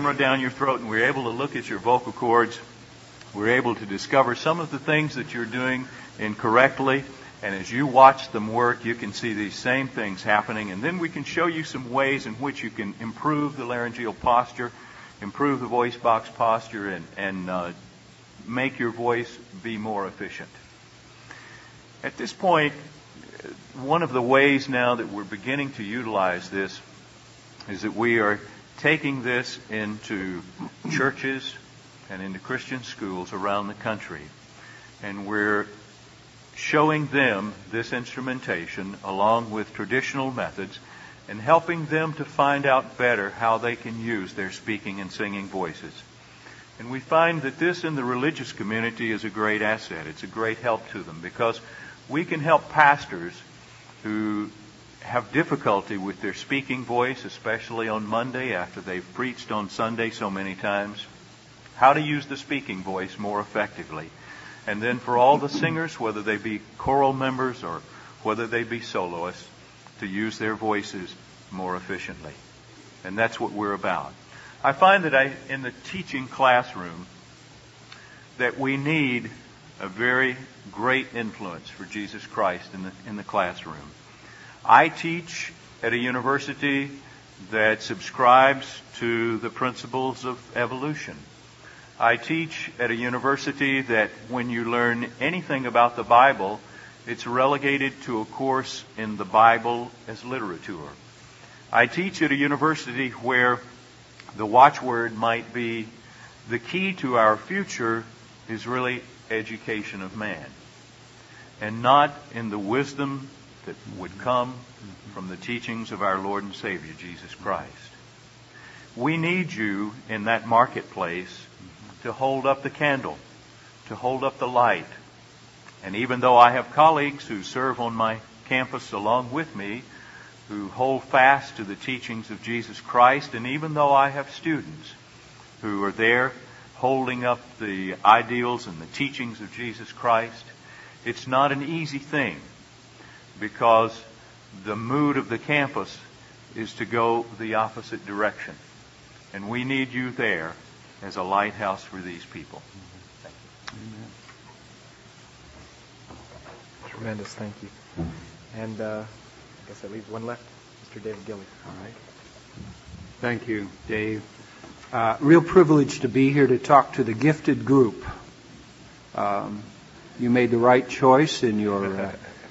camera down your throat and we're able to look at your vocal cords, we're able to discover some of the things that you're doing incorrectly. And as you watch them work, you can see these same things happening. And then we can show you some ways in which you can improve the laryngeal posture, improve the voice box posture, and make your voice be more efficient. At this point, one of the ways now that we're beginning to utilize this is that we are taking this into churches and into Christian schools around the country. And we're showing them this instrumentation along with traditional methods and helping them to find out better how they can use their speaking and singing voices. And we find that this in the religious community is a great asset. It's a great help to them because we can help pastors who have difficulty with their speaking voice, especially on Monday after they've preached on Sunday so many times, how to use the speaking voice more effectively. And then for all the singers, whether they be choral members or whether they be soloists, to use their voices more efficiently. And that's what we're about. I find that in the teaching classroom, that we need a very great influence for Jesus Christ in the classroom. I teach at a university that subscribes to the principles of evolution. I teach at a university that when you learn anything about the Bible, it's relegated to a course in the Bible as literature. I teach at a university where the watchword might be, the key to our future is really education of man, and not in the wisdom that would come from the teachings of our Lord and Savior, Jesus Christ. We need you in that marketplace to hold up the candle, to hold up the light. And even though I have colleagues who serve on my campus along with me, who hold fast to the teachings of Jesus Christ, and even though I have students who are there holding up the ideals and the teachings of Jesus Christ, it's not an easy thing because the mood of the campus is to go the opposite direction. And we need you there as a lighthouse for these people. Thank you. Amen. Tremendous, thank you. And I guess that leaves one left, Mr. David Gilly. All right. Thank you, Dave. Real privilege to be here to talk to the gifted group. You made the right choice in your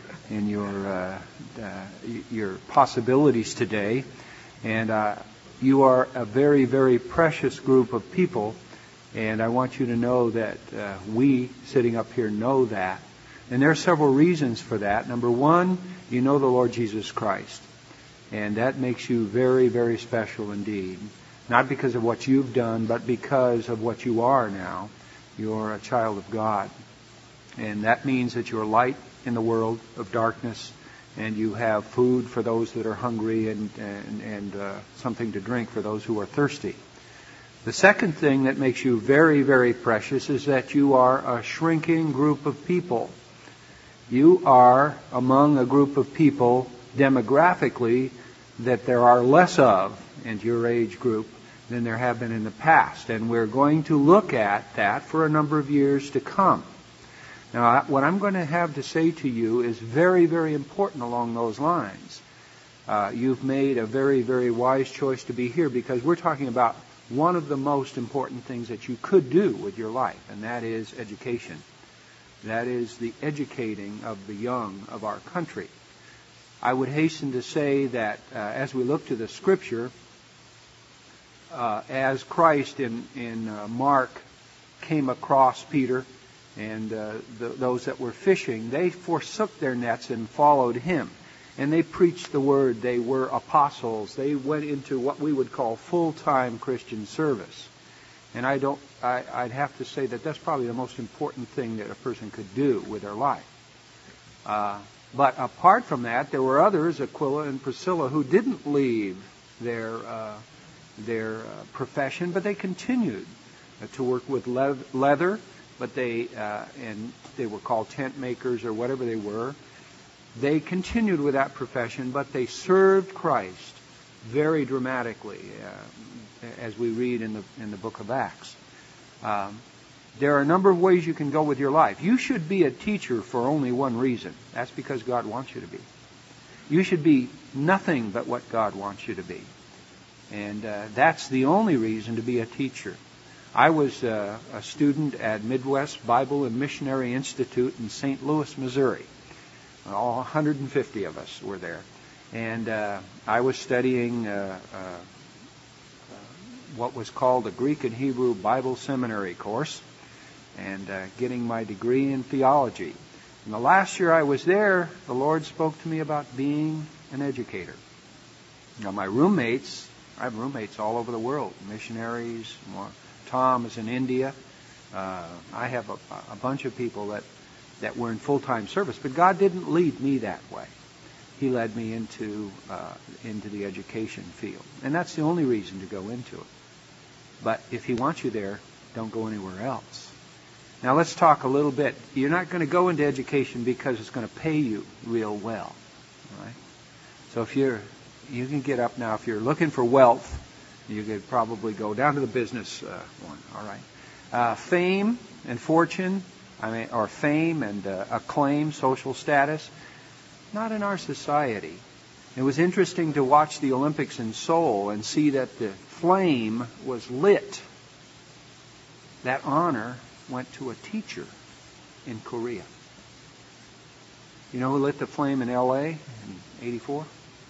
possibilities today, and you are a very, very precious group of people, and I want you to know that we sitting up here know that. And there are several reasons for that. Number one, you know the Lord Jesus Christ, and that makes you very, very special indeed. Not because of what you've done, but because of what you are now. You're a child of God, and that means that you're light in the world of darkness, and you have food for those that are hungry and something to drink for those who are thirsty. The second thing that makes you very, very precious is that you are a shrinking group of people. You are among a group of people demographically that there are less of in your age group than there have been in the past. And we're going to look at that for a number of years to come. Now, what I'm going to have to say to you is very, very important along those lines. You've made a very, very wise choice to be here because we're talking about one of the most important things that you could do with your life, and that is education. That is the educating of the young of our country. I would hasten to say that as we look to the Scripture, as Christ in Mark came across Peter and those that were fishing, they forsook their nets and followed him. And they preached the word. They were apostles. They went into what we would call full-time Christian service. And I'd have to say that that's probably the most important thing that a person could do with their life. But apart from that, there were others, Aquila and Priscilla, who didn't leave their profession, but they continued to work with leather. But they were called tent makers or whatever they were. They continued with that profession, but they served Christ very dramatically, as we read in the book of Acts. There are a number of ways you can go with your life. You should be a teacher for only one reason. That's because God wants you to be. You should be nothing but what God wants you to be. And that's the only reason to be a teacher. I was a student at Midwest Bible and Missionary Institute in St. Louis, Missouri. All 150 of us were there. And I was studying what was called a Greek and Hebrew Bible Seminary course and getting my degree in theology. And the last year I was there, the Lord spoke to me about being an educator. Now my roommates, I have roommates all over the world, missionaries. Tom is in India. I have a bunch of people that were in full-time service, but God didn't lead me that way. He led me into the education field, and that's the only reason to go into it. But if He wants you there, don't go anywhere else. Now let's talk a little bit. You're not going to go into education because it's going to pay you real well, all right? So if you can get up now. If you're looking for wealth, you could probably go down to the business one, all right? Fame and fortune, or fame and acclaim, social status, not in our society. It was interesting to watch the Olympics in Seoul and see that the flame was lit. That honor went to a teacher in Korea. You know who lit the flame in L.A. in 84?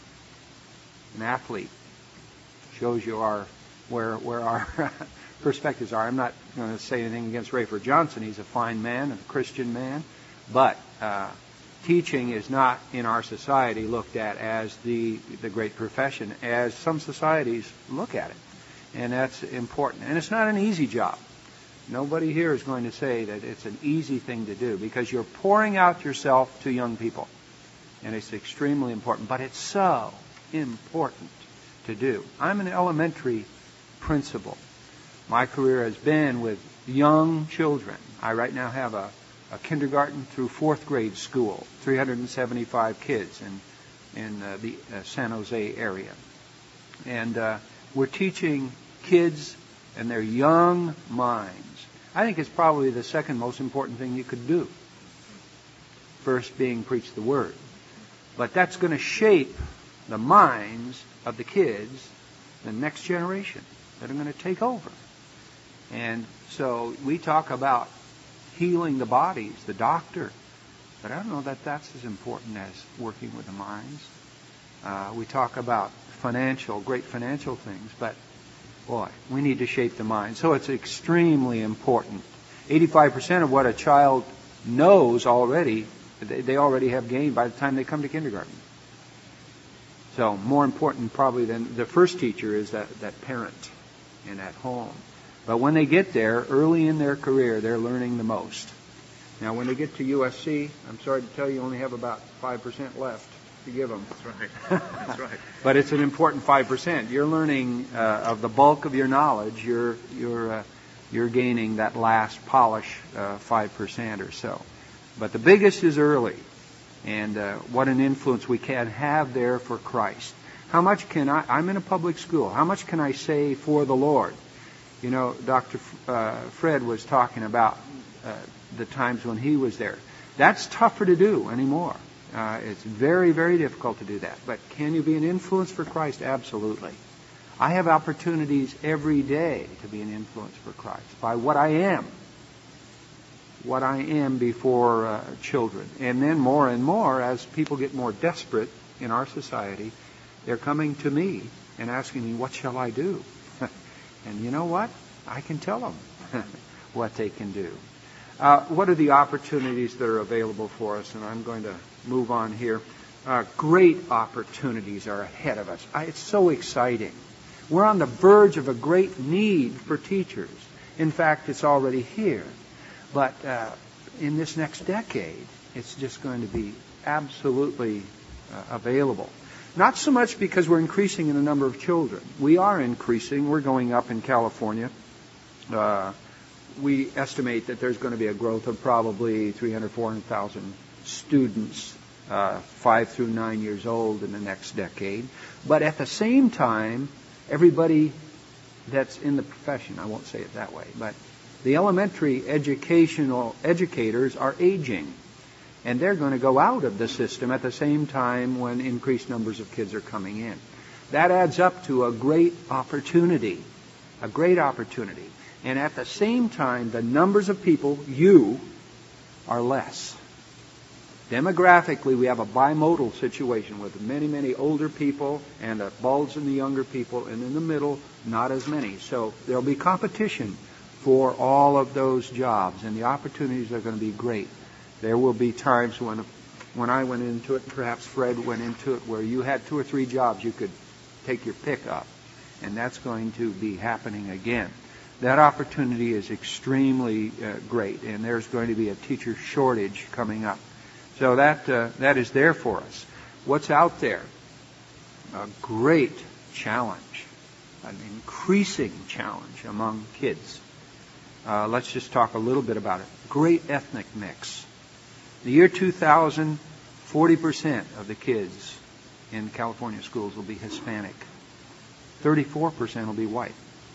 An athlete. Shows you where our perspectives are. I'm not going to say anything against Rayford Johnson. He's a fine man, a Christian man. But teaching is not in our society looked at as the great profession, as some societies look at it. And that's important. And it's not an easy job. Nobody here is going to say that it's an easy thing to do, because you're pouring out yourself to young people. And it's extremely important. But it's so important to do. I'm an elementary principal. My career has been with young children. I right now have a kindergarten through fourth grade school, 375 kids in the San Jose area. And we're teaching kids and their young minds. I think it's probably the second most important thing you could do. First being preach the Word. But that's going to shape the minds of the kids, the next generation that are going to take over. And so we talk about healing the bodies, the doctor, but I don't know that that's as important as working with the minds. We talk about great financial things, but boy, we need to shape the mind. So it's extremely important. 85% of what a child knows already, they already have gained by the time they come to kindergarten. So more important probably than the first teacher is that parent and at home. But when they get there, early in their career, they're learning the most. Now, when they get to USC, I'm sorry to tell you, only have about 5% left to give them. That's right. That's right. But it's an important 5%. You're learning of the bulk of your knowledge. You're gaining that last polish 5% or so. But the biggest is early. And what an influence we can have there for Christ. How much can I'm in a public school. How much can I say for the Lord? You know, Dr. Fred was talking about the times when he was there. That's tougher to do anymore. It's very, very difficult to do that. But can you be an influence for Christ? Absolutely. I have opportunities every day to be an influence for Christ by what I am. What I am before children. And then more and more, as people get more desperate in our society, they're coming to me and asking me, what shall I do? And you know what? I can tell them what they can do. What are the opportunities that are available for us? And I'm going to move on here. Great opportunities are ahead of us. It's so exciting. We're on the verge of a great need for teachers. In fact, it's already here. But in this next decade, it's just going to be absolutely available. Not so much because we're increasing in the number of children. We are increasing. We're going up in California. We estimate that there's going to be a growth of probably 300,000, 400,000 students 5 through 9 years old in the next decade. But at the same time, everybody that's in the profession, I won't say it that way, but the elementary educators are aging. And they're going to go out of the system at the same time when increased numbers of kids are coming in. That adds up to a great opportunity. A great opportunity. And at the same time, the numbers of people, are less. Demographically, we have a bimodal situation with many, many older people and a bulge in the younger people, and in the middle, not as many. So there'll be competition for all of those jobs, and the opportunities are going to be great. There will be times when I went into it, and perhaps Fred went into it, where you had 2 or 3 jobs you could take your pick up, and that's going to be happening again. That opportunity is extremely great, and there's going to be a teacher shortage coming up. So that is there for us. What's out there? A great challenge, an increasing challenge among kids. Let's just talk a little bit about it. Great ethnic mix. The year 2000, 40% of the kids in California schools will be Hispanic. 34% will be white.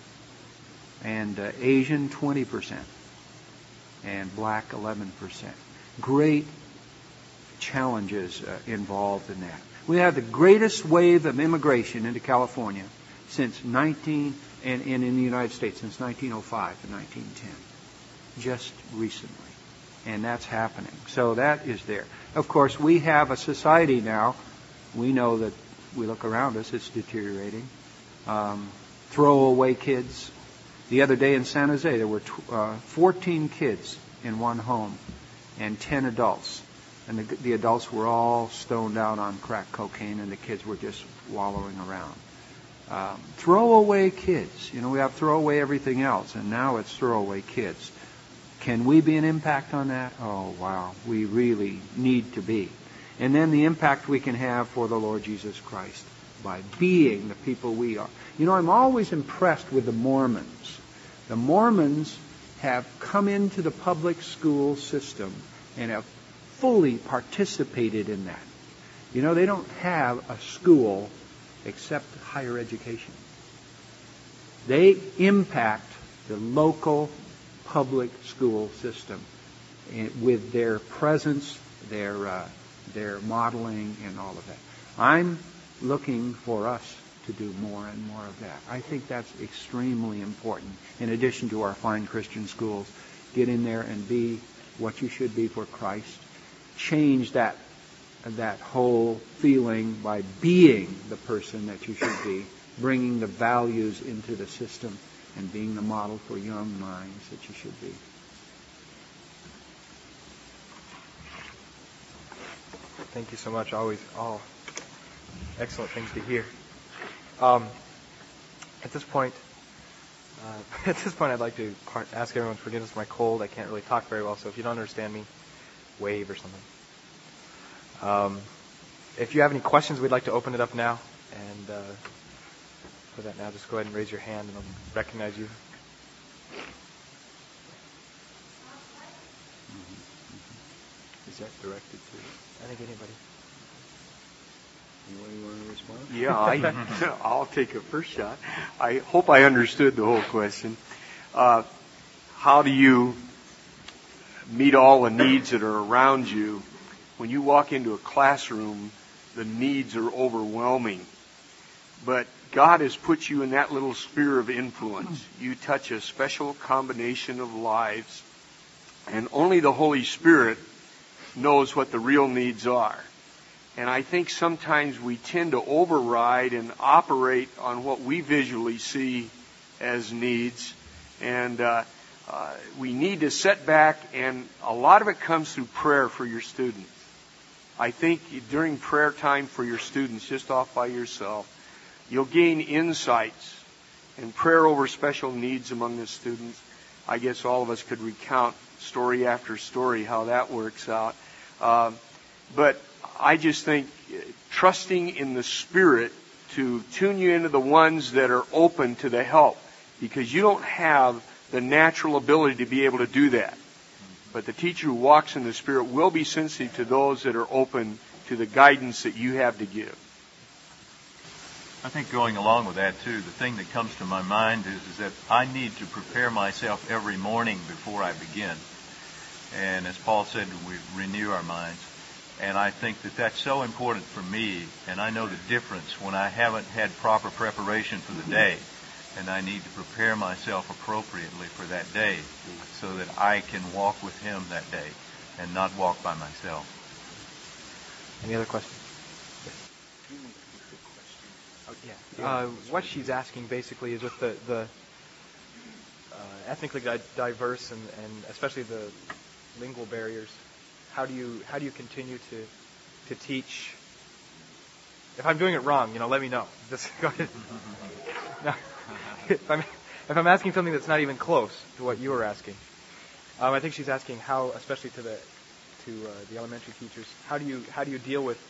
And Asian, 20%. And black, 11%. Great challenges involved in that. We have the greatest wave of immigration into California since in the United States since 1905 to 1910. Just recently. And that's happening. So that is there. Of course, we have a society now. We know that we look around us, it's deteriorating. Throwaway kids. The other day in San Jose, there were 14 kids in one home and 10 adults. And the adults were all stoned out on crack cocaine, and the kids were just wallowing around. Throwaway kids. We have throwaway everything else, and now it's throwaway kids. Can we be an impact on that? Oh, wow. We really need to be. And then the impact we can have for the Lord Jesus Christ by being the people we are. I'm always impressed with the Mormons. The Mormons have come into the public school system and have fully participated in that. They don't have a school except higher education. They impact the local public school system with their presence, their modeling, and all of that. I'm looking for us to do more and more of that. I think that's extremely important. In addition to our fine Christian schools, get in there and be what you should be for Christ. Change that whole feeling by being the person that you should be, bringing the values into the system, and being the model for young minds that you should be. Thank you so much. Always all excellent things to hear. At this point, I'd like to ask everyone's forgiveness for my cold. I can't really talk very well, so if you don't understand me, wave or something. If you have any questions, we'd like to open it up now. And for that now, just go ahead and raise your hand and I'll recognize you. Is that directed to? I think anybody. Anyone want to respond? Yeah, I'll take a first shot. I hope I understood the whole question. How do you meet all the needs that are around you? When you walk into a classroom, the needs are overwhelming. But God has put you in that little sphere of influence. You touch a special combination of lives, and only the Holy Spirit knows what the real needs are. And I think sometimes we tend to override and operate on what we visually see as needs. And we need to set back, and a lot of it comes through prayer for your students. I think during prayer time for your students, just off by yourself, you'll gain insights and prayer over special needs among the students. I guess all of us could recount story after story how that works out. But I just think trusting in the Spirit to tune you into the ones that are open to the help, because you don't have the natural ability to be able to do that. But the teacher who walks in the Spirit will be sensitive to those that are open to the guidance that you have to give? I think going along with that too, the thing that comes to my mind is that I need to prepare myself every morning before I begin. And as Paul said, we renew our minds. And I think that that's so important for me, and I know the difference when I haven't had proper preparation for the day, and I need to prepare myself appropriately for that day so that I can walk with Him that day and not walk by myself. Any other questions? Oh, what she's asking basically is with the ethnically diverse and especially the lingual barriers, how do you continue to teach? If I'm doing it wrong, let me know. Just go ahead. No, if I'm asking something that's not even close to what you were asking, I think she's asking how, especially to the elementary teachers, how do you deal with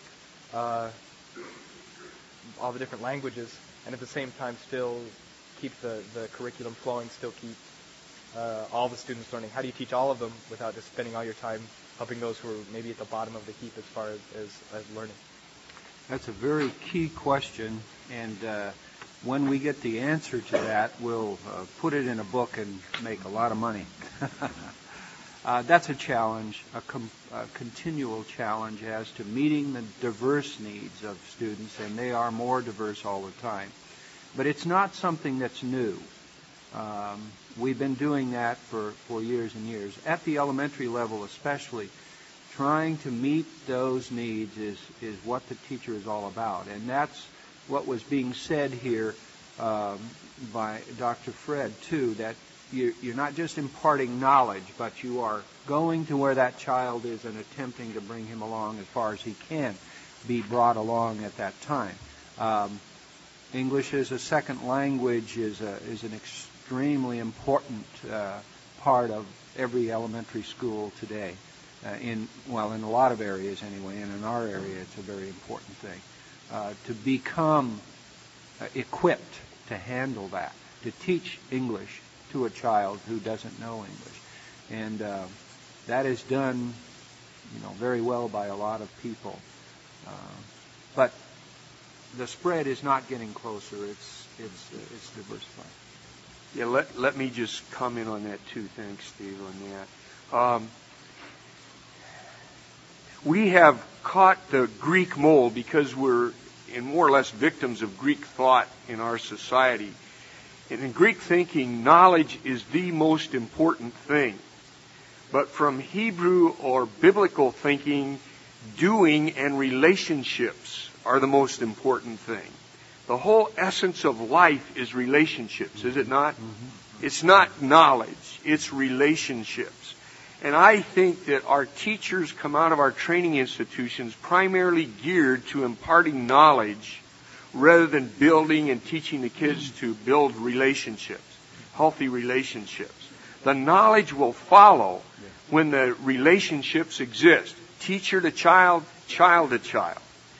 all the different languages and at the same time still keep the curriculum flowing, still keep all the students learning? How do you teach all of them without just spending all your time helping those who are maybe at the bottom of the heap as far as learning? That's a very key question, and when we get the answer to that, we'll put it in a book and make a lot of money. That's a challenge, a continual challenge as to meeting the diverse needs of students, and they are more diverse all the time. But it's not something that's new. We've been doing that for years and years. At the elementary level especially, trying to meet those needs is what the teacher is all about. And that's what was being said here by Dr. Fred, too, that you're not just imparting knowledge, but you are going to where that child is and attempting to bring him along as far as he can be brought along at that time. English as a second language is an extremely important part of every elementary school today. In a lot of areas anyway, and in our area it's a very important thing. To become equipped to handle that, to teach English to a child who doesn't know English. And that is done, very well by a lot of people. But the spread is not getting closer. It's diversifying. Yeah, let me just comment on that too. Thanks, Steve, on that. We have caught the Greek mold because we're more or less victims of Greek thought in our society. And in Greek thinking, knowledge is the most important thing. But from Hebrew or biblical thinking, doing and relationships are the most important thing. The whole essence of life is relationships, is it not? Mm-hmm. It's not knowledge, it's relationships. And I think that our teachers come out of our training institutions primarily geared to imparting knowledge rather than building and teaching the kids to build relationships, healthy relationships. The knowledge will follow when the relationships exist. Teacher to child, child to child.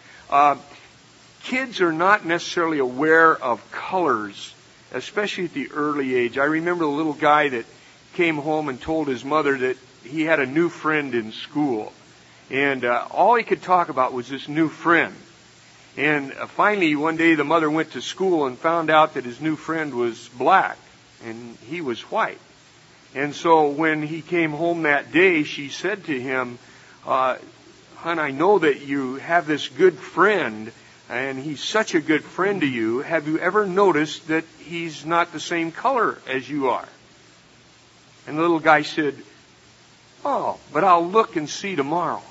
Kids are not necessarily aware of colors, especially at the early age. I remember the little guy that came home and told his mother that he had a new friend in school. And all he could talk about was this new friend. And finally, one day the mother went to school and found out that his new friend was black and he was white. And so when he came home that day, she said to him, "Hon, I know that you have this good friend, and he's such a good friend to you. Have you ever noticed that he's not the same color as you are?" And the little guy said, "Oh, but I'll look and see tomorrow."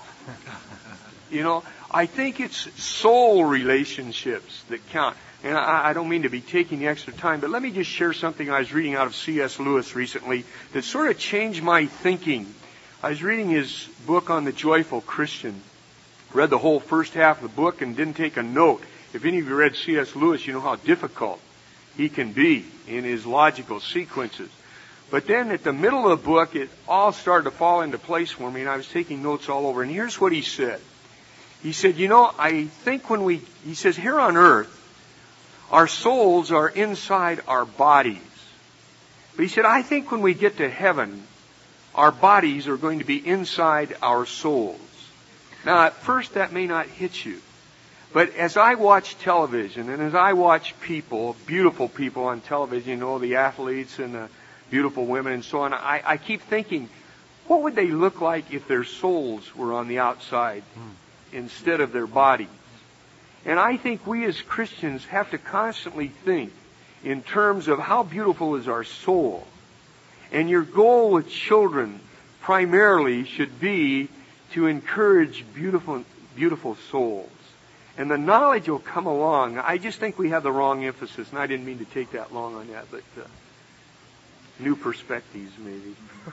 I think it's soul relationships that count. And I don't mean to be taking the extra time, but let me just share something I was reading out of C.S. Lewis recently that sort of changed my thinking. I was reading his book on the joyful Christian. Read the whole first half of the book and didn't take a note. If any of you read C.S. Lewis, you know how difficult he can be in his logical sequences. But then at the middle of the book, it all started to fall into place for me, and I was taking notes all over. And here's what he said. He said, I think he says, here on earth, our souls are inside our bodies. But he said, I think when we get to heaven, our bodies are going to be inside our souls. Now, at first, that may not hit you. But as I watch television, and as I watch people, beautiful people on television, you know, the athletes and the beautiful women and so on, I keep thinking, what would they look like if their souls were on the outside instead of their bodies? And I think we as Christians have to constantly think in terms of how beautiful is our soul. And your goal with children primarily should be to encourage beautiful souls. And the knowledge will come along. I just think we have the wrong emphasis, and I didn't mean to take that long on that, but new perspectives maybe.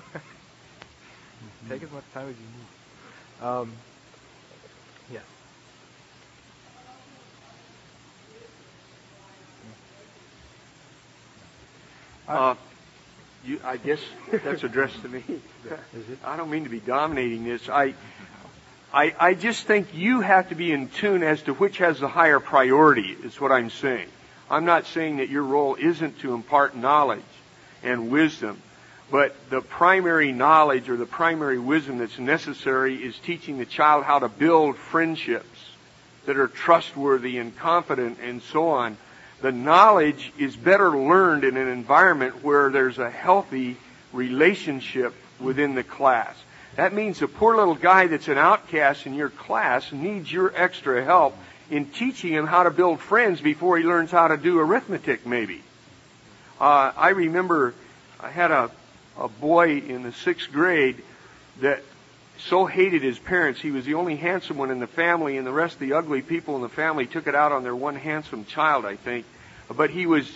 Take as much time as you need. Yes. I guess that's addressed to me. Is it? I don't mean to be dominating this. I just think you have to be in tune as to which has the higher priority, is what I'm saying. I'm not saying that your role isn't to impart knowledge and wisdom, but the primary knowledge or the primary wisdom that's necessary is teaching the child how to build friendships that are trustworthy and confident and so on. The knowledge is better learned in an environment where there's a healthy relationship within the class. That means the poor little guy that's an outcast in your class needs your extra help in teaching him how to build friends before he learns how to do arithmetic, maybe. I remember I had a boy in the 6th grade that so hated his parents. He was the only handsome one in the family, and the rest of the ugly people in the family took it out on their one handsome child, I think. But he was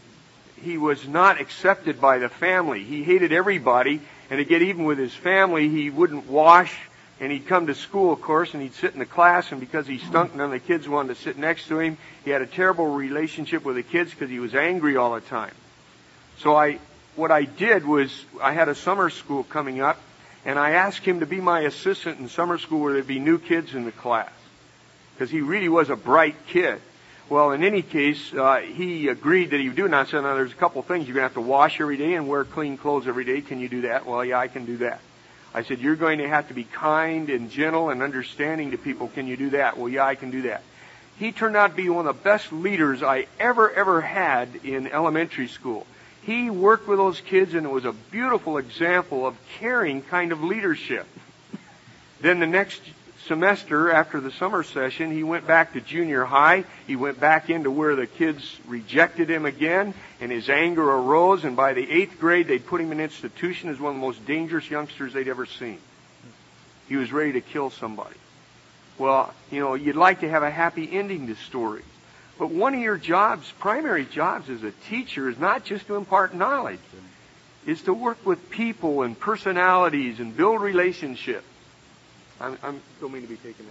not accepted by the family. He hated everybody, and to get even with his family, he wouldn't wash, and he'd come to school, of course, and he'd sit in the class, and because he stunk, none of the kids wanted to sit next to him. He had a terrible relationship with the kids because he was angry all the time. So what I did was, I had a summer school coming up, and I asked him to be my assistant in summer school where there'd be new kids in the class, because he really was a bright kid. Well, in any case, he agreed that he would do it. And I said, now, there's a couple things. You're going to have to wash every day and wear clean clothes every day. Can you do that? Well, yeah, I can do that. I said, you're going to have to be kind and gentle and understanding to people. Can you do that? Well, yeah, I can do that. He turned out to be one of the best leaders I ever had in elementary school. He worked with those kids, and it was a beautiful example of caring kind of leadership. Then the next semester, after the summer session, he went back to junior high. He went back into where the kids rejected him again, and his anger arose, and by the 8th grade, they'd put him in an institution as one of the most dangerous youngsters they'd ever seen. He was ready to kill somebody. Well, you'd like to have a happy ending to stories. But one of your jobs, primary jobs as a teacher, is not just to impart knowledge. It's to work with people and personalities and build relationships. I don't mean to be taken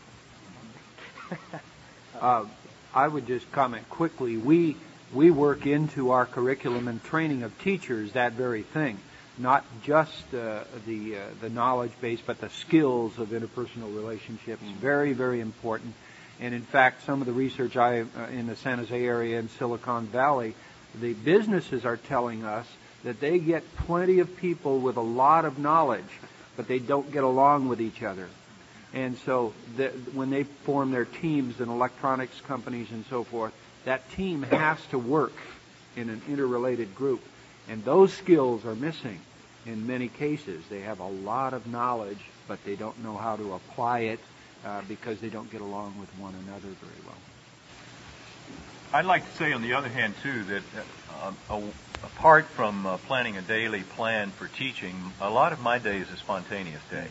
that way. I would just comment quickly. We work into our curriculum and training of teachers that very thing. Not just the knowledge base, but the skills of interpersonal relationships. Very, very important. And in fact, some of the research in the San Jose area and Silicon Valley, the businesses are telling us that they get plenty of people with a lot of knowledge, but they don't get along with each other. And so when they form their teams in electronics companies and so forth, that team has to work in an interrelated group. And those skills are missing in many cases. They have a lot of knowledge, but they don't know how to apply it because they don't get along with one another very well. I'd like to say, on the other hand, too, that apart from planning a daily plan for teaching, a lot of my day is a spontaneous day.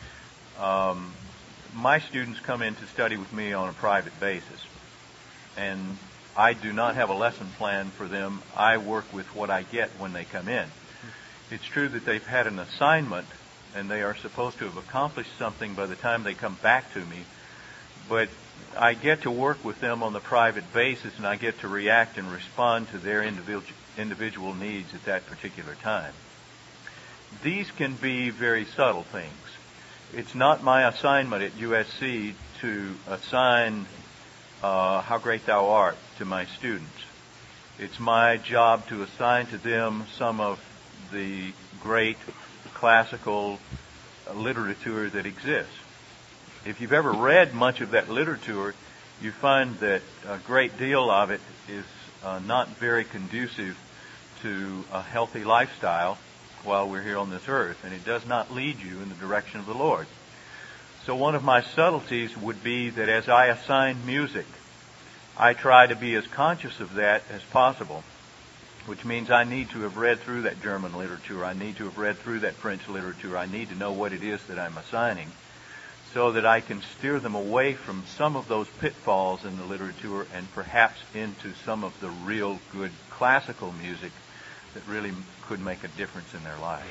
My students come in to study with me on a private basis, and I do not have a lesson plan for them. I work with what I get when they come in. It's true that they've had an assignment, and they are supposed to have accomplished something by the time they come back to me, but I get to work with them on the private basis, and I get to react and respond to their individual needs at that particular time. These can be very subtle things. It's not my assignment at USC to assign How Great Thou Art to my students. It's my job to assign to them some of the great classical literature that exists. if you've ever read much of that literature, you find that a great deal of it is not very conducive to a healthy lifestyle while we're here on this earth, and it does not lead you in the direction of the Lord. So one of my subtleties would be that as I assign music, I try to be as conscious of that as possible, which means I need to have read through that German literature, I need to have read through that French literature, I need to know what it is that I'm assigning, so that I can steer them away from some of those pitfalls in the literature and perhaps into some of the real good classical music that really could make a difference in their lives.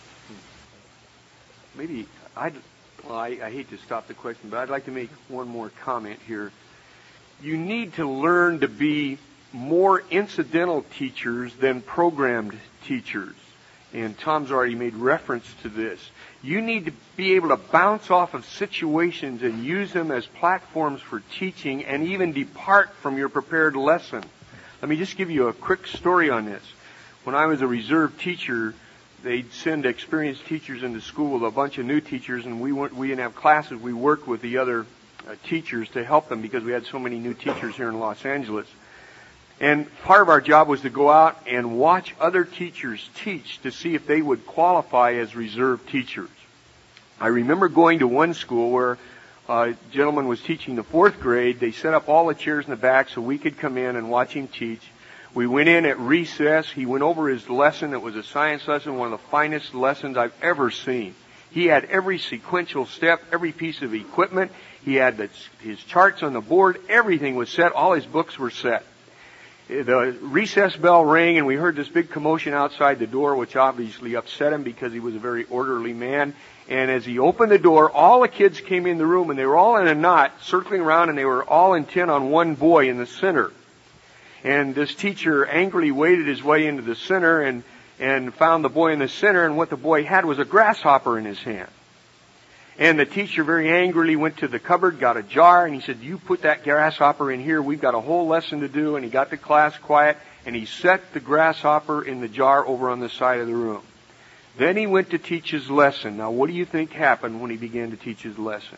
Maybe I hate to stop the question, but I'd like to make one more comment here. You need to learn to be more incidental teachers than programmed teachers. And Tom's already made reference to this. You need to be able to bounce off of situations and use them as platforms for teaching and even depart from your prepared lesson. Let me just give you a quick story on this. When I was a reserve teacher, they'd send experienced teachers into school with a bunch of new teachers, and we didn't have classes. We worked with the other teachers to help them because we had so many new teachers here in Los Angeles. And part of our job was to go out and watch other teachers teach to see if they would qualify as reserve teachers. I remember going to one school where a gentleman was teaching the 4th grade. They set up all the chairs in the back so we could come in and watch him teach. We went in at recess. He went over his lesson. It was a science lesson, one of the finest lessons I've ever seen. He had every sequential step, every piece of equipment. He had his charts on the board. Everything was set. All his books were set. The recess bell rang, and we heard this big commotion outside the door, which obviously upset him because he was a very orderly man. And as he opened the door, all the kids came in the room, and they were all in a knot, circling around, and they were all intent on one boy in the center. And this teacher angrily waded his way into the center and found the boy in the center, and what the boy had was a grasshopper in his hand. And the teacher very angrily went to the cupboard, got a jar, and he said, "You put that grasshopper in here. We've got a whole lesson to do." And he got the class quiet, and he set the grasshopper in the jar over on the side of the room. Then he went to teach his lesson. Now, what do you think happened when he began to teach his lesson?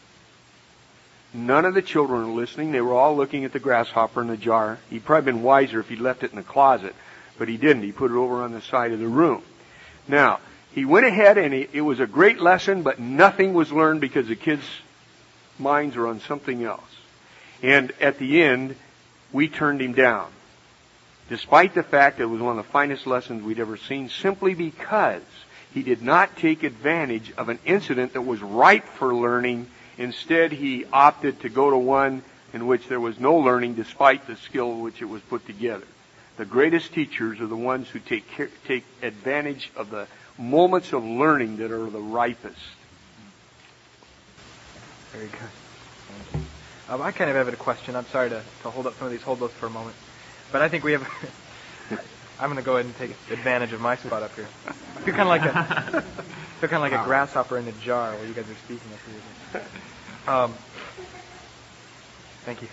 None of the children were listening. They were all looking at the grasshopper in the jar. He'd probably been wiser if he'd left it in the closet, but he didn't. He put it over on the side of the room. Now, he went ahead, and it was a great lesson, but nothing was learned because the kids' minds were on something else. And at the end, we turned him down, despite the fact that it was one of the finest lessons we'd ever seen, simply because he did not take advantage of an incident that was ripe for learning. Instead, he opted to go to one in which there was no learning despite the skill in which it was put together. The greatest teachers are the ones who take advantage of the moments of learning that are the ripest. Very good. Thank you. I kind of have a question. I'm sorry to hold up some of these hold those for a moment. But I think we have... I'm going to go ahead and take advantage of my spot up here. I feel kind of like a grasshopper in a jar while you guys are speaking up here. Thank you.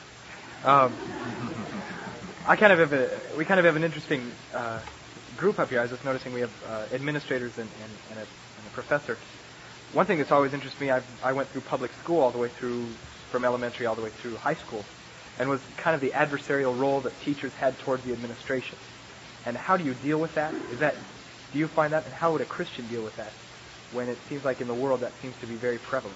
We kind of have an interesting group up here. I was just noticing we have administrators and a professor. One thing that's always interested me, I went through public school all the way through, from elementary all the way through high school, and was kind of the adversarial role that teachers had towards the administration. And how do you deal with that? Do you find that? And how would a Christian deal with that when it seems like in the world that seems to be very prevalent?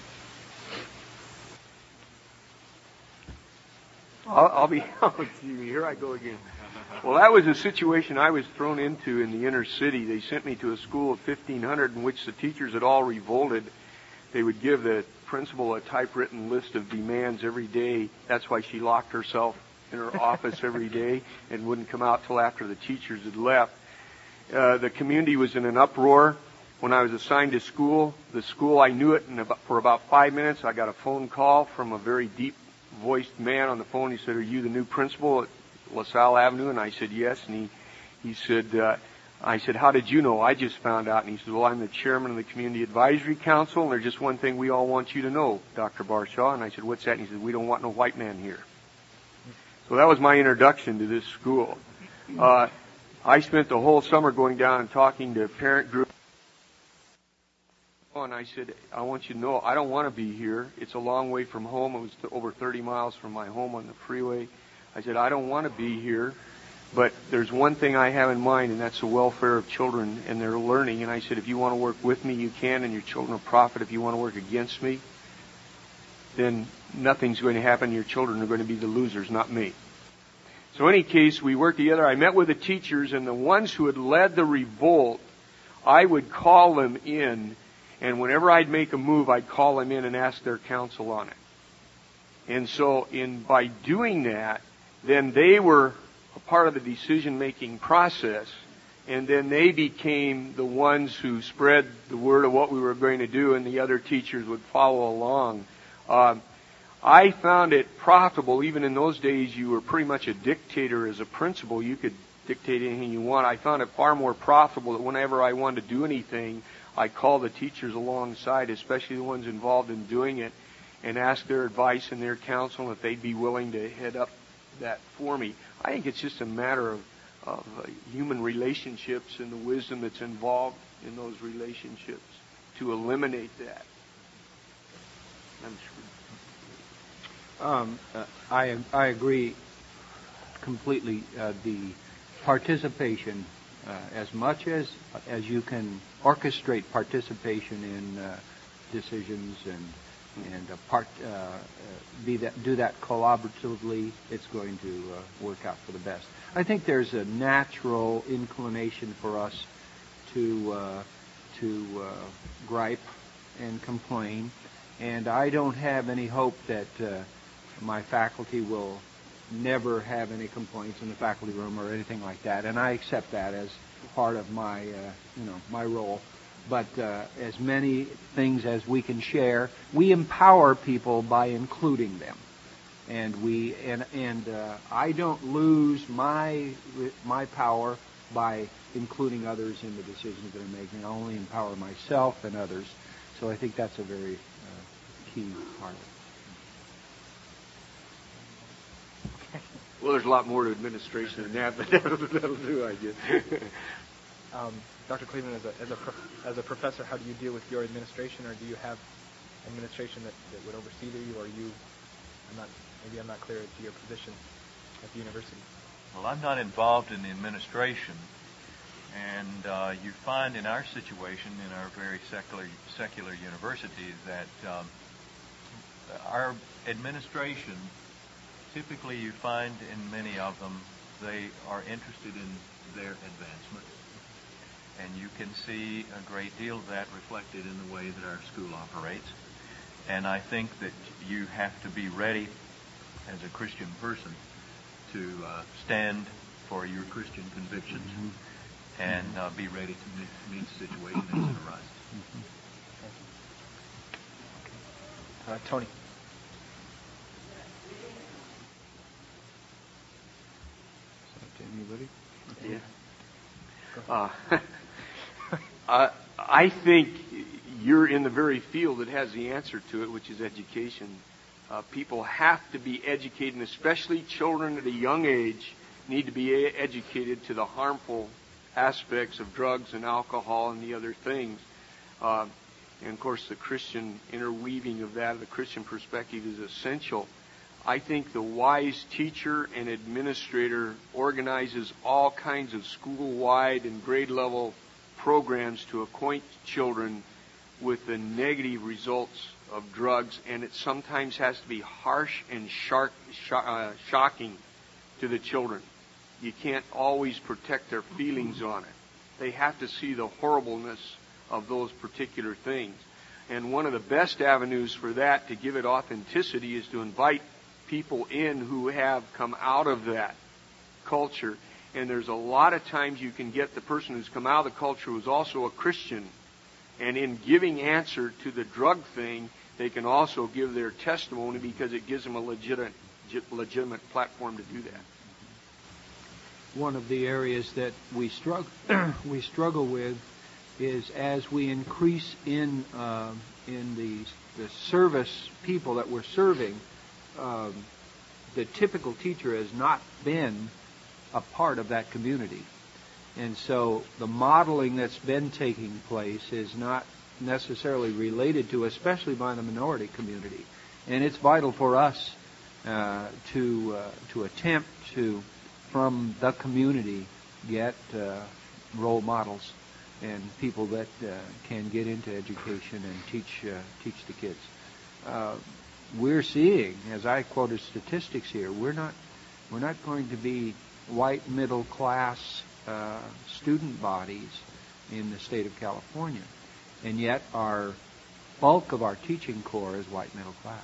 I'll be honest with you. Here I go again. Well, that was a situation I was thrown into in the inner city. They sent me to a school of 1,500 in which the teachers had all revolted. They would give the principal a typewritten list of demands every day. That's why she locked herself in her office every day and wouldn't come out till after the teachers had left. The community was in an uproar. When I was assigned to the school, I knew it, and for about 5 minutes I got a phone call from a very deep-voiced man on the phone. He said, "Are you the new principal at LaSalle Avenue?" And I said, "Yes." And he said, I said, "How did you know?" "I just found out." And he said, "Well, I'm the chairman of the Community Advisory Council, and there's just one thing we all want you to know, Dr. Barshaw." And I said, "What's that?" And he said, "We don't want no white man here." So that was my introduction to this school. I spent the whole summer going down and talking to parent groups And I said, I want you to know, I don't want to be here. It's a long way from home. It was over 30 miles from my home on the freeway. I said, I don't want to be here, but there's one thing I have in mind, and that's the welfare of children and their learning. And I said, if you want to work with me, you can, and your children will profit. If you want to work against me, then nothing's going to happen. Your children are going to be the losers, not me. So in any case, we worked together. I met with the teachers, and the ones who had led the revolt, I would call them in. And whenever I'd make a move, I'd call them in and ask their counsel on it. And so by doing that, then they were a part of the decision-making process, and then they became the ones who spread the word of what we were going to do, and the other teachers would follow along. I found it profitable. Even in those days, you were pretty much a dictator as a principal. You could dictate anything you want. I found it far more profitable that whenever I wanted to do anything, I call the teachers alongside, especially the ones involved in doing it, and ask their advice and their counsel if they'd be willing to head up that for me. I think it's just a matter of human relationships and the wisdom that's involved in those relationships to eliminate that. I agree completely. The participation, as much as you can orchestrate participation in decisions and do that collaboratively, it's going to work out for the best. I think there's a natural inclination for us to gripe and complain, and I don't have any hope that my faculty will never have any complaints in the faculty room or anything like that, and I accept that as part of my my role. But as many things as we can share, we empower people by including them, and I don't lose my power by including others in the decisions that I'm making. I only empower myself and others. So I think that's a very key part of it. Well, there's a lot more to administration than that, but that'll do, I guess. Dr. Cleveland, as a professor, how do you deal with your administration, or do you have administration that would oversee you, or you? I'm not clear to your position at the university. Well, I'm not involved in the administration, and you find in our situation, in our very secular university, that our administration, typically you find in many of them, they are interested in their advancement. And you can see a great deal of that reflected in the way that our school operates. And I think that you have to be ready as a Christian person to stand for your Christian convictions and be ready to meet the situation as it arises. Tony. Anybody? Yeah. I think you're in the very field that has the answer to it, which is education. People have to be educated, and especially children at a young age need to be educated to the harmful aspects of drugs and alcohol and the other things. And of course, the Christian interweaving of that, the Christian perspective, is essential. I think the wise teacher and administrator organizes all kinds of school-wide and grade-level programs to acquaint children with the negative results of drugs, and it sometimes has to be harsh and shocking to the children. You can't always protect their feelings on it. They have to see the horribleness of those particular things. And one of the best avenues for that, to give it authenticity, is to invite people in who have come out of that culture. And there's a lot of times you can get the person who's come out of the culture who's also a Christian, and in giving answer to the drug thing, they can also give their testimony because it gives them a legitimate platform to do that. One of the areas that we struggle with is, as we increase in the service people that we're serving, the typical teacher has not been a part of that community. And so the modeling that's been taking place is not necessarily related to, especially by the minority community. And it's vital for us to attempt to, from the community, get role models and people that can get into education and teach the kids. We're seeing, as I quoted statistics here, we're not going to be white middle class student bodies in the state of California, and yet our bulk of our teaching corps is white middle class,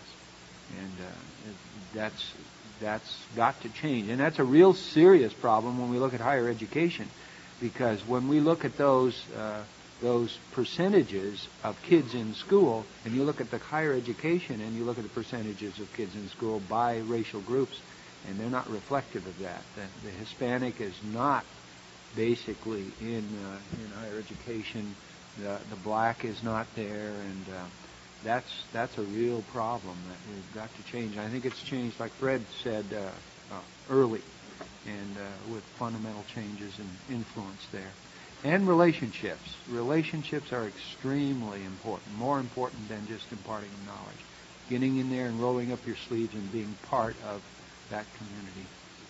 and that's got to change, and that's a real serious problem when we look at higher education, because when we look at those percentages of kids in school, and you look at the higher education, and you look at the percentages of kids in school by racial groups, and they're not reflective of that. The Hispanic is not basically in higher education. The black is not there, and that's a real problem that we've got to change. And I think it's changed, like Fred said, early, and with fundamental changes and influence there. And relationships. Relationships are extremely important, more important than just imparting knowledge. Getting in there and rolling up your sleeves and being part of that community.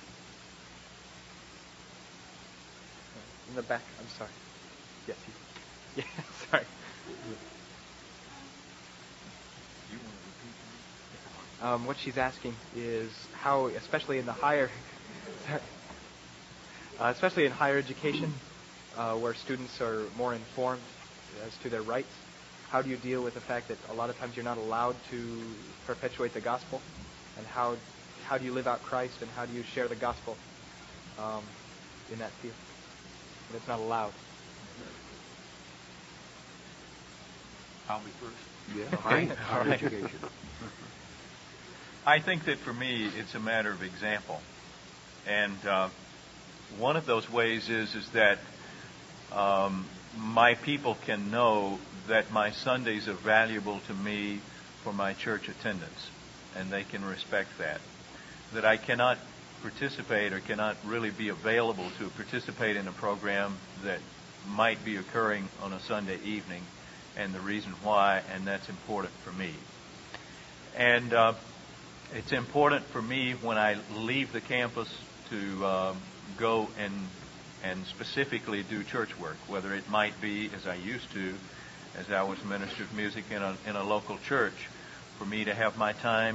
In the back, I'm sorry. Yes, you. Yeah, sorry. What she's asking is how, especially in higher education, where students are more informed as to their rights, how do you deal with the fact that a lot of times you're not allowed to perpetuate the gospel, and how do you live out Christ, and how do you share the gospel in that field? And it's not allowed. I'll be first. Yeah. Okay. Higher education. I think that for me, it's a matter of example. And one of those ways is that my people can know that my Sundays are valuable to me for my church attendance, and they can respect that. That I cannot participate or cannot really be available to participate in a program that might be occurring on a Sunday evening, and the reason why, and that's important for me. And it's important for me when I leave the campus to go and specifically do church work, whether it might be, as I used to, as I was minister of music in a local church, for me to have my time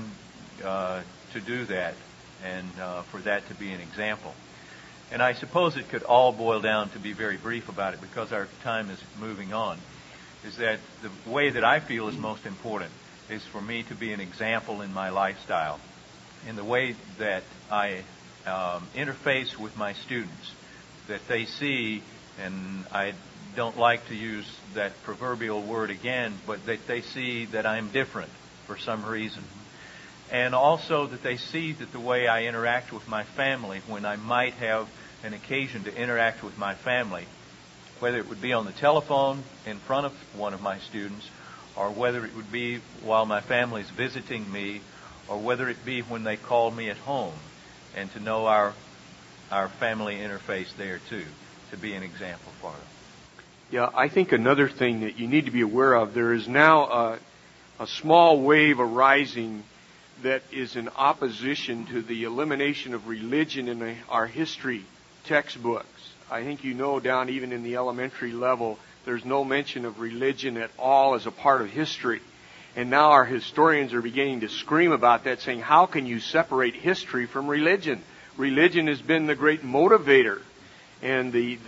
to do that, and for that to be an example. And I suppose it could all boil down, to be very brief about it, because our time is moving on, is that the way that I feel is most important is for me to be an example in my lifestyle, in the way that I interface with my students, that they see, and I don't like to use that proverbial word again, but that they see that I'm different for some reason. And also that they see that the way I interact with my family, when I might have an occasion to interact with my family, whether it would be on the telephone in front of one of my students, or whether it would be while my family's visiting me, or whether it be when they call me at home, and to know our family interface there too, to be an example for them. Yeah, I think another thing that you need to be aware of, there is now a small wave arising that is in opposition to the elimination of religion in our history textbooks. I think you know down even in the elementary level, there's no mention of religion at all as a part of history. And now our historians are beginning to scream about that, saying, how can you separate history from religion? Religion has been the great motivator and the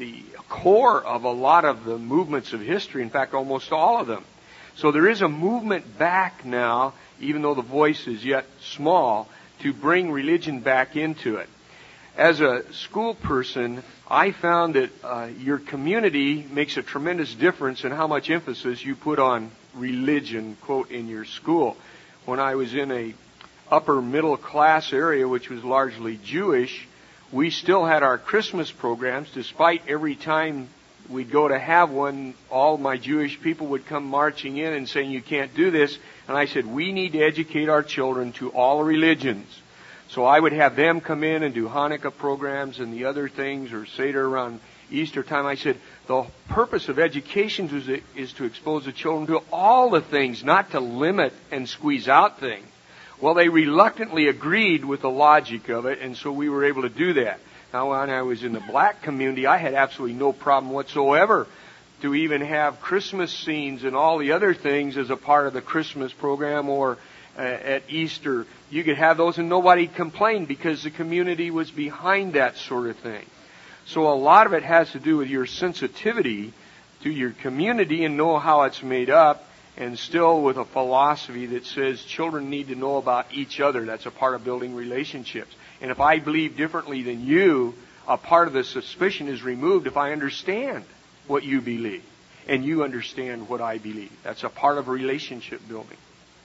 core of a lot of the movements of history, in fact, almost all of them. So there is a movement back now, even though the voice is yet small, to bring religion back into it. As a school person, I found that your community makes a tremendous difference in how much emphasis you put on religion, quote, in your school. When I was in a upper middle class area, which was largely Jewish, we still had our Christmas programs, despite every time we'd go to have one, all my Jewish people would come marching in and saying, you can't do this. And I said, we need to educate our children to all religions. So I would have them come in and do Hanukkah programs and the other things, or Seder around Easter time, I said, the purpose of education is to expose the children to all the things, not to limit and squeeze out things. Well, they reluctantly agreed with the logic of it, and so we were able to do that. Now, when I was in the black community, I had absolutely no problem whatsoever to even have Christmas scenes and all the other things as a part of the Christmas program, or at Easter. You could have those and nobody complained because the community was behind that sort of thing. So a lot of it has to do with your sensitivity to your community and know how it's made up, and still with a philosophy that says children need to know about each other. That's a part of building relationships. And if I believe differently than you, a part of the suspicion is removed if I understand what you believe and you understand what I believe. That's a part of relationship building.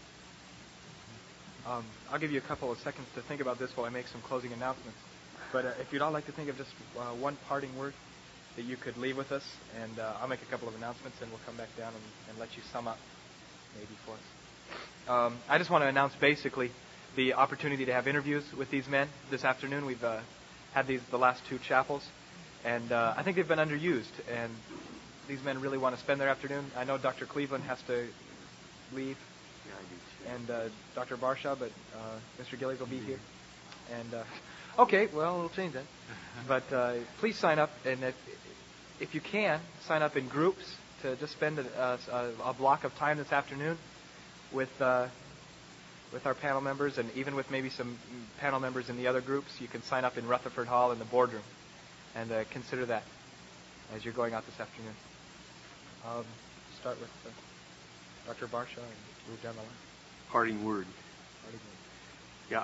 I'll give you a couple of seconds to think about this while I make some closing announcements. But if you'd all like to think of just one parting word that you could leave with us, and I'll make a couple of announcements, and we'll come back down and let you sum up maybe for us. I just want to announce basically the opportunity to have interviews with these men this afternoon. We've had the last two chapels, and I think they've been underused, and these men really want to spend their afternoon. I know Dr. Cleveland has to leave, and Dr. Barsha, but Mr. Gillies will be here. And okay, well, we'll change that. But please sign up, and if you can, sign up in groups to just spend a block of time this afternoon with our panel members, and even with maybe some panel members in the other groups. You can sign up in Rutherford Hall in the boardroom, and consider that as you're going out this afternoon. Start with Dr. Barsha and move down the line. Parting word. Yeah,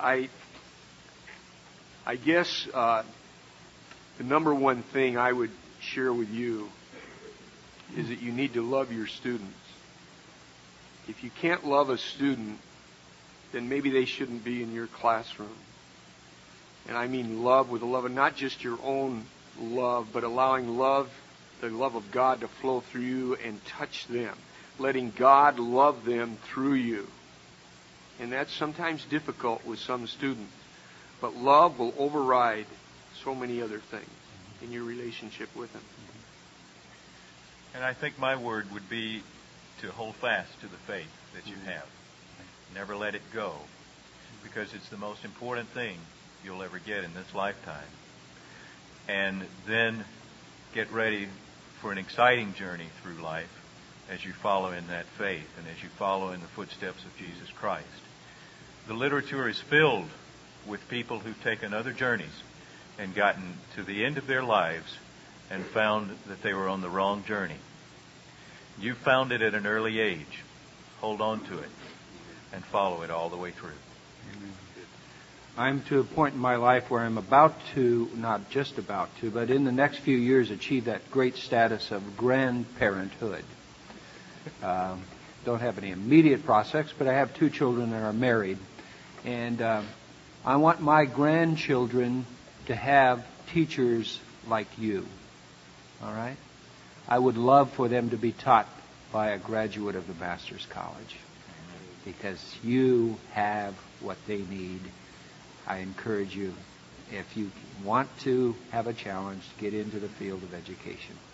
I guess the number one thing I would share with you is that you need to love your students. If you can't love a student, then maybe they shouldn't be in your classroom. And I mean love with the love of not just your own love, but allowing the love of God to flow through you and touch them. Letting God love them through you. And that's sometimes difficult with some students. But love will override so many other things in your relationship with them. And I think my word would be to hold fast to the faith that you have. Never let it go, because it's the most important thing you'll ever get in this lifetime. And then get ready for an exciting journey through life as you follow in that faith and as you follow in the footsteps of Jesus Christ. The literature is filled with people who've taken other journeys and gotten to the end of their lives and found that they were on the wrong journey. You found it at an early age. Hold on to it and follow it all the way through. I'm to a point in my life where I'm about to, not just about to, but in the next few years achieve that great status of grandparenthood. Don't have any immediate prospects, but I have two children that are married. And I want my grandchildren to have teachers like you. All right? I would love for them to be taught by a graduate of the Master's College, because you have what they need. I encourage you, if you want to have a challenge, get into the field of education.